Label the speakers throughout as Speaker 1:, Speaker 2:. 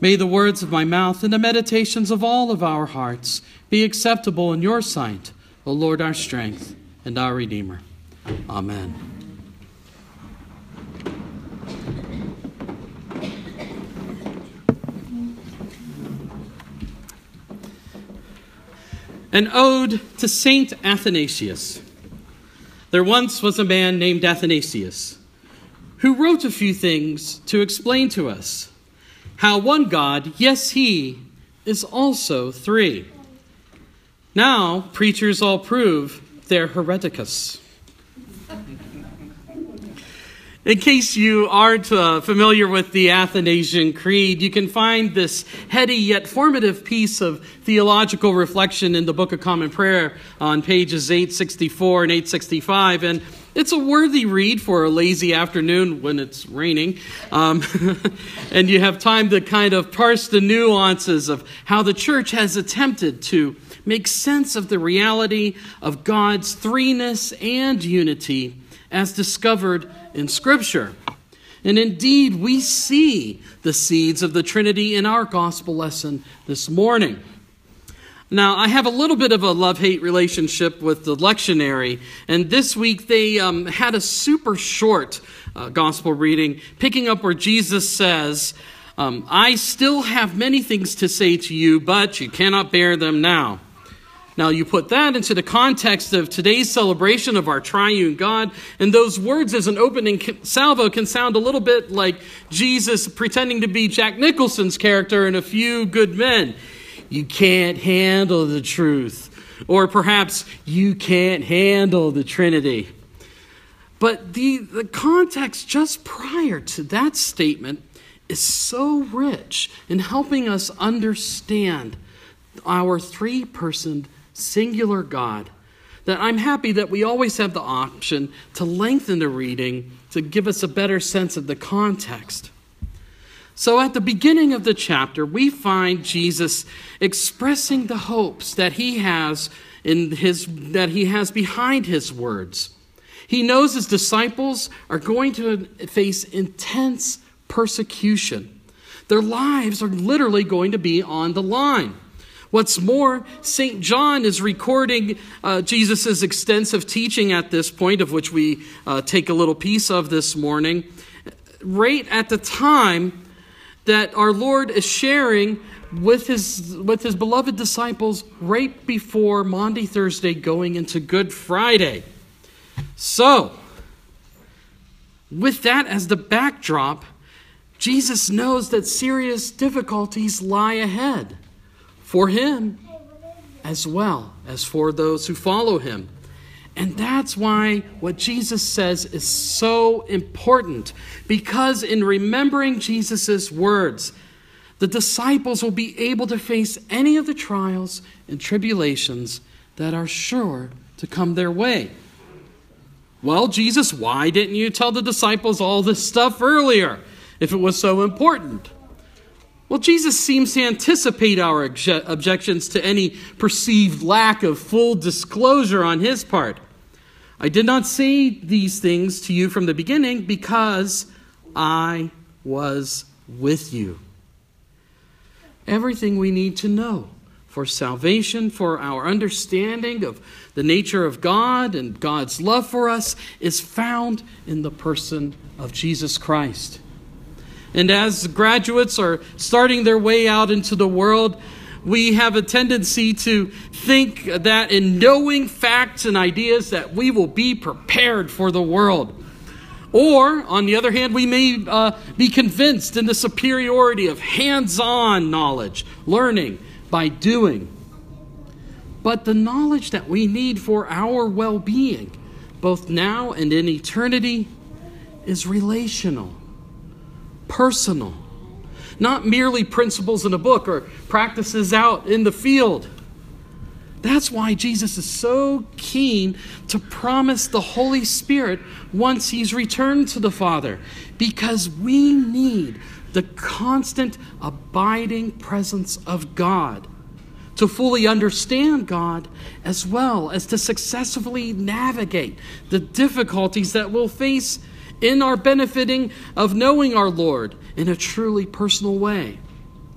Speaker 1: May the words of my mouth and the meditations of all of our hearts be acceptable in your sight, O Lord, our strength and our Redeemer. Amen. An ode to Saint Athanasius. There once was a man named Athanasius who wrote a few things to explain to us how one God, yes, he, is also three. Now, preachers all prove they're hereticus. In case you aren't familiar with the Athanasian Creed, you can find this heady yet formative piece of theological reflection in the Book of Common Prayer on pages 864 and 865. And it's a worthy read for a lazy afternoon when it's raining. And you have time to kind of parse the nuances of how the church has attempted to make sense of the reality of God's threeness and unity as discovered in Scripture. And indeed, we see the seeds of the Trinity in our gospel lesson this morning. Now, I have a little bit of a love-hate relationship with the lectionary, and this week they had a super short gospel reading, picking up where Jesus says, I still have many things to say to you, but you cannot bear them now. Now, you put that into the context of today's celebration of our triune God, and those words as an opening salvo can sound a little bit like Jesus pretending to be Jack Nicholson's character in A Few Good Men. You can't handle the truth. Or perhaps, you can't handle the Trinity. But the context just prior to that statement is so rich in helping us understand our three-personed singular God that I'm happy that we always have the option to lengthen the reading to give us a better sense of the context. So at the beginning of the chapter, we find Jesus expressing the hopes that he has behind his words. He knows his disciples are going to face intense persecution. Their lives are literally going to be on the line. What's more, St. John is recording Jesus' extensive teaching at this point, of which we take a little piece of this morning, right at the time that our Lord is sharing with his beloved disciples right before Maundy Thursday going into Good Friday. So, with that as the backdrop, Jesus knows that serious difficulties lie ahead for him as well as for those who follow him. And that's why what Jesus says is so important, because in remembering Jesus' words, the disciples will be able to face any of the trials and tribulations that are sure to come their way. Well, Jesus, why didn't you tell the disciples all this stuff earlier if it was so important? Well, Jesus seems to anticipate our objections to any perceived lack of full disclosure on his part. I did not say these things to you from the beginning because I was with you. Everything we need to know for salvation, for our understanding of the nature of God and God's love for us, is found in the person of Jesus Christ. And as graduates are starting their way out into the world, we have a tendency to think that in knowing facts and ideas that we will be prepared for the world. Or, on the other hand, we may be convinced in the superiority of hands-on knowledge, learning by doing. But the knowledge that we need for our well-being, both now and in eternity, is relational, personal, not merely principles in a book or practices out in the field. That's why Jesus is so keen to promise the Holy Spirit once he's returned to the Father, because we need the constant abiding presence of God to fully understand God, as well as to successfully navigate the difficulties that we'll face in our benefiting of knowing our Lord in a truly personal way.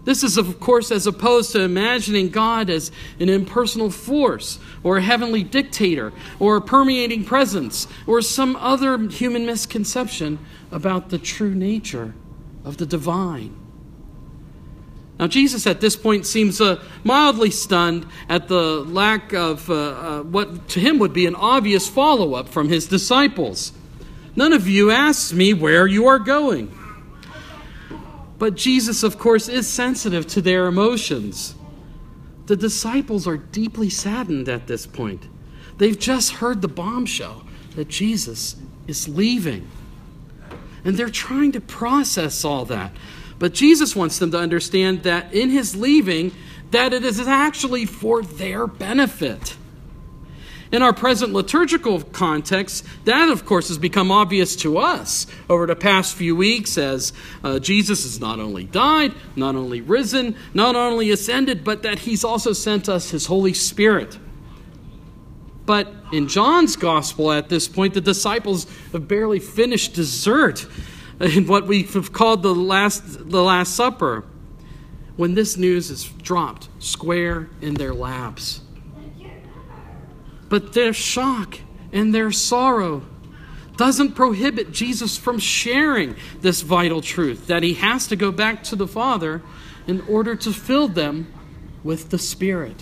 Speaker 1: This is, of course, as opposed to imagining God as an impersonal force or a heavenly dictator or a permeating presence or some other human misconception about the true nature of the divine. Now, Jesus at this point seems mildly stunned at the lack of what to him would be an obvious follow-up from his disciples. None of you asks me where you are going. But Jesus, of course, is sensitive to their emotions. The disciples are deeply saddened at this point. They've just heard the bombshell that Jesus is leaving. And they're trying to process all that. But Jesus wants them to understand that in his leaving, that it is actually for their benefit. In our present liturgical context, that, of course, has become obvious to us over the past few weeks as Jesus has not only died, not only risen, not only ascended, but that he's also sent us his Holy Spirit. But in John's gospel at this point, the disciples have barely finished dessert in what we've called the Last Supper, when this news is dropped square in their laps. But their shock and their sorrow doesn't prohibit Jesus from sharing this vital truth, that he has to go back to the Father in order to fill them with the Spirit.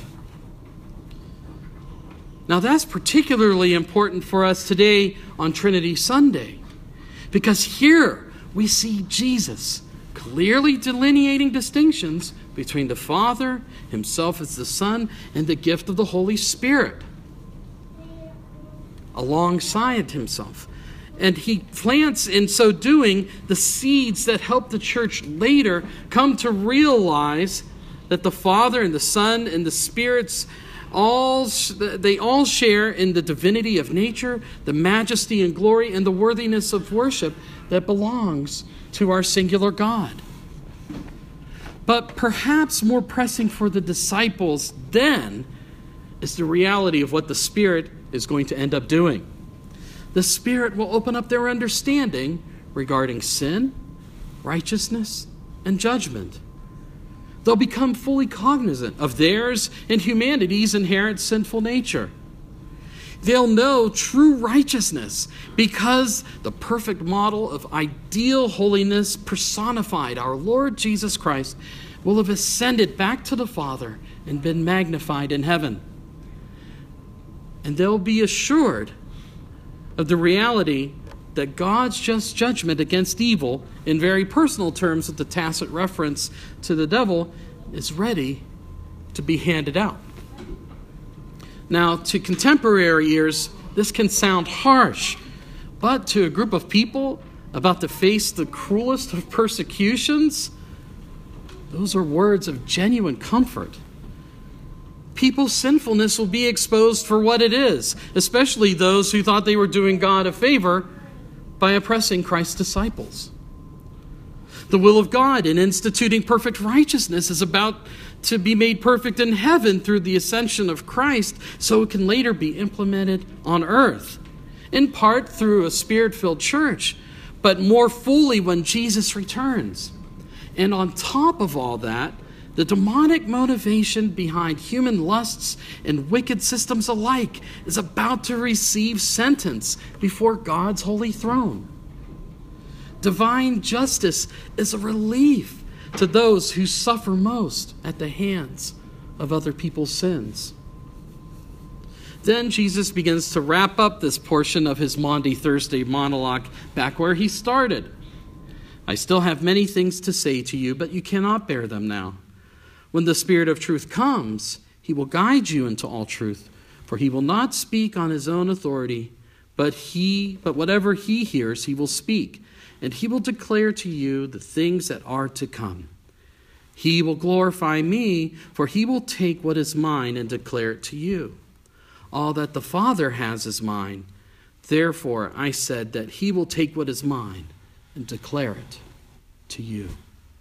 Speaker 1: Now that's particularly important for us today on Trinity Sunday, because here we see Jesus clearly delineating distinctions between the Father, himself as the Son, and the gift of the Holy Spirit alongside himself. And he plants, in so doing, the seeds that help the church later come to realize that the Father and the Son and the Spirits all share in the divinity of nature, the majesty and glory, and the worthiness of worship that belongs to our singular God. But perhaps more pressing for the disciples then is the reality of what the Spirit is going to end up doing. The Spirit will open up their understanding regarding sin, righteousness, and judgment. They'll become fully cognizant of theirs and humanity's inherent sinful nature. They'll know true righteousness because the perfect model of ideal holiness personified, our Lord Jesus Christ, will have ascended back to the Father and been magnified in heaven. And they'll be assured of the reality that God's just judgment against evil, in very personal terms with the tacit reference to the devil, is ready to be handed out. Now, to contemporary ears, this can sound harsh, but to a group of people about to face the cruelest of persecutions, those are words of genuine comfort. People's sinfulness will be exposed for what it is, especially those who thought they were doing God a favor by oppressing Christ's disciples. The will of God in instituting perfect righteousness is about to be made perfect in heaven through the ascension of Christ, so it can later be implemented on earth, in part through a Spirit-filled church, but more fully when Jesus returns. And on top of all that, the demonic motivation behind human lusts and wicked systems alike is about to receive sentence before God's holy throne. Divine justice is a relief to those who suffer most at the hands of other people's sins. Then Jesus begins to wrap up this portion of his Maundy Thursday monologue back where he started. I still have many things to say to you, but you cannot bear them now. When the Spirit of truth comes, he will guide you into all truth, for he will not speak on his own authority, but whatever he hears, he will speak, and he will declare to you the things that are to come. He will glorify me, for he will take what is mine and declare it to you. All that the Father has is mine. Therefore, I said that he will take what is mine and declare it to you.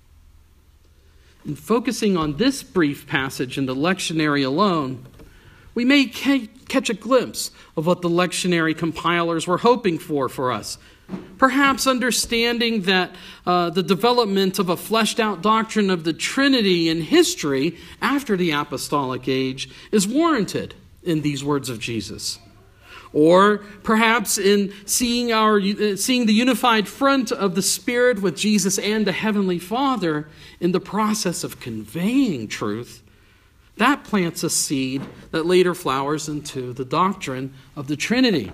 Speaker 1: In focusing on this brief passage in the lectionary alone, we may catch a glimpse of what the lectionary compilers were hoping for us. Perhaps understanding that the development of a fleshed out doctrine of the Trinity in history after the apostolic age is warranted in these words of Jesus. Or perhaps in seeing the unified front of the Spirit with Jesus and the Heavenly Father in the process of conveying truth, that plants a seed that later flowers into the doctrine of the Trinity.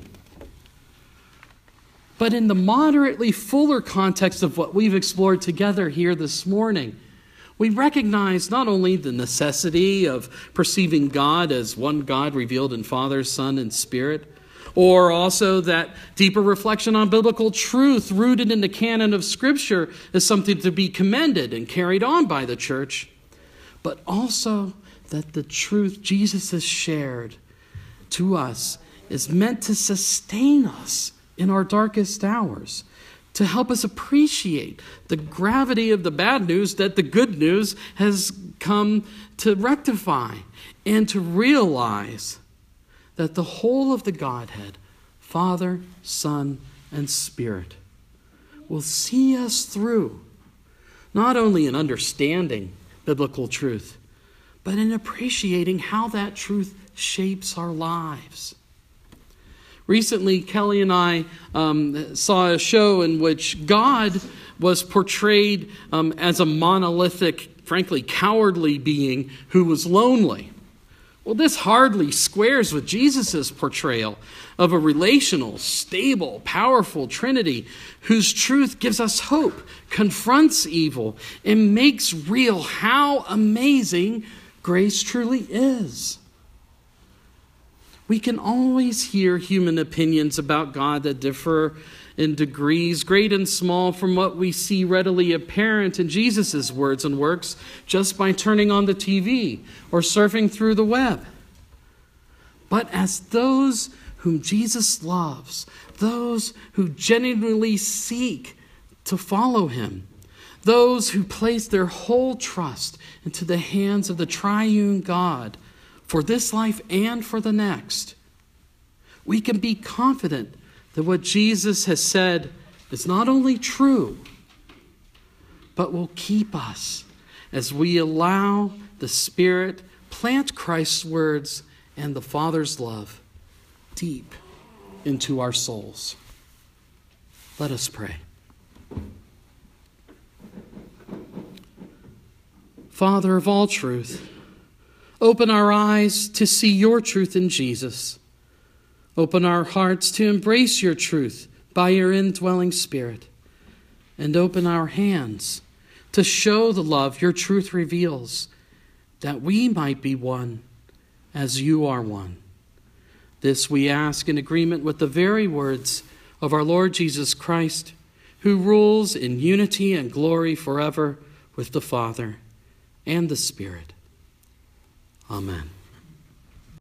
Speaker 1: But in the moderately fuller context of what we've explored together here this morning, we recognize not only the necessity of perceiving God as one God revealed in Father, Son, and Spirit, or also that deeper reflection on biblical truth rooted in the canon of Scripture is something to be commended and carried on by the church, but also that the truth Jesus has shared to us is meant to sustain us in our darkest hours, to help us appreciate the gravity of the bad news that the good news has come to rectify, and to realize that the whole of the Godhead, Father, Son, and Spirit, will see us through, not only in understanding biblical truth, but in appreciating how that truth shapes our lives. Recently, Kelly and I saw a show in which God was portrayed as a monolithic, frankly, cowardly being who was lonely. Well, this hardly squares with Jesus' portrayal of a relational, stable, powerful Trinity whose truth gives us hope, confronts evil, and makes real how amazing grace truly is. We can always hear human opinions about God that differ in degrees, great and small, from what we see readily apparent in Jesus' words and works just by turning on the TV or surfing through the web. But as those whom Jesus loves, those who genuinely seek to follow him, those who place their whole trust into the hands of the triune God for this life and for the next, we can be confident that what Jesus has said is not only true, but will keep us as we allow the Spirit plant Christ's words and the Father's love deep into our souls. Let us pray. Father of all truth, open our eyes to see your truth in Jesus. Open our hearts to embrace your truth by your indwelling Spirit. And open our hands to show the love your truth reveals, that we might be one as you are one. This we ask in agreement with the very words of our Lord Jesus Christ, who rules in unity and glory forever with the Father and the Spirit. Amen.